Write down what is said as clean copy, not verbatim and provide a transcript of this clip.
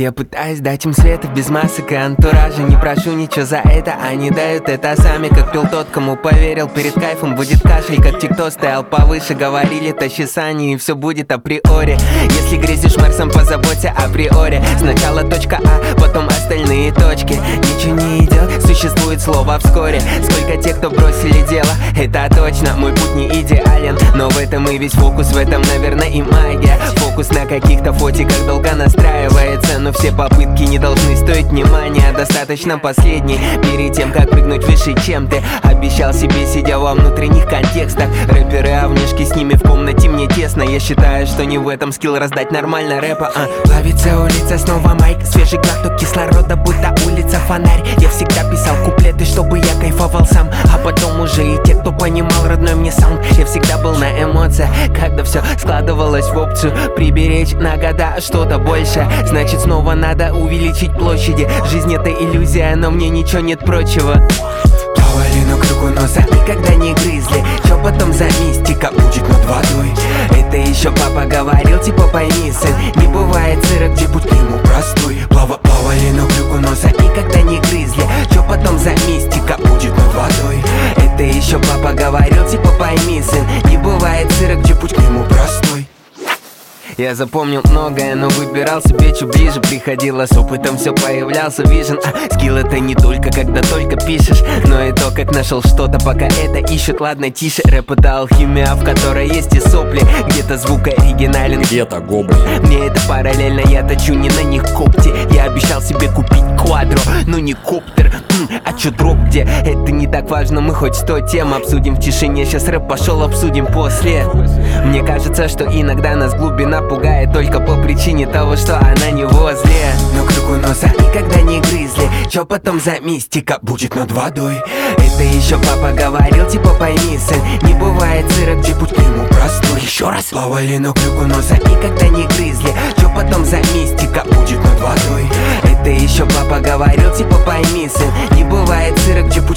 Я пытаюсь дать им света без масок и антуража. Не прошу ничего за это, они дают это сами. Как пил тот, кому поверил, перед кайфом будет кашель. Как тик-то стоял повыше, говорили, тащи сани, и все будет априори. Если грезишь Марсом, позаботься априори. Сначала точка А, потом остальные точки. Ничего не идет, существует слово вскоре. Сколько тех, кто бросили дело, это точно. Мой путь не идеален, но в этом и весь фокус. В этом, наверное, и магия. Фокус на каких-то фотиках долго настраивается, но все попытки не должны стоить внимания. Достаточно последней, перед тем, как прыгнуть выше, чем ты обещал себе, сидя во внутренних контекстах. Рэперы, а внешки с ними в комнате мне тесно. Я считаю, что не в этом скилл раздать нормально рэпа. Плавится улица, снова майк, свежий глоток кислорода, будто улица фонарь. Я всегда писал куплеты, чтобы я кайфовал сам, а потом уже и те, кто понимал родной мне саунд. Я всегда был на эмоциях, когда все складывалось в опцию приберечь на года что-то большее. Значит, снова надо увеличить площади. Жизнь это иллюзия, но мне ничего нет прочего. Плавали, но кругу носа никогда не грызли. Чё потом за мистика будет над водой? Это еще папа говорил, типа пойми, сын, не бывает сыра, где путь к нему простой. Плавали, но кругу носа никогда не грызли. Чё потом за мистика будет над водой? Это еще папа говорил, типа пойми, сын, не бывает сыра, где путь к нему простой. Я запомнил многое, но выбирал себе чуть ближе. Приходило с опытом, все появлялся вижен. Скилл это не только когда только пишешь, но и то, как нашел что-то, пока это ищут. Ладно, тише, рэп это алхимия, в которой есть и сопли. Где-то звук оригинален, где-то гоблин. Мне это параллельно, я точу не на них когти. Я обещал себе купить квадро, но не коптер. А чё дроп где? Это не так важно, мы хоть 100 тем обсудим в тишине. Сейчас рэп пошел, обсудим после. Мне кажется, что иногда нас глубина пугает только по причине того, что она не возле. Но кругу носа никогда не грызли. Чё потом за мистика будет над водой? Это еще папа говорил, типа пойми, сын, не бывает сыра, где путь к нему простой. Еще раз. Плавали, но кругу носа никогда не грызли. Чё потом за мистика будет над водой? Это еще папа говорил, типа пойми, сын, не бывает сыра, где путь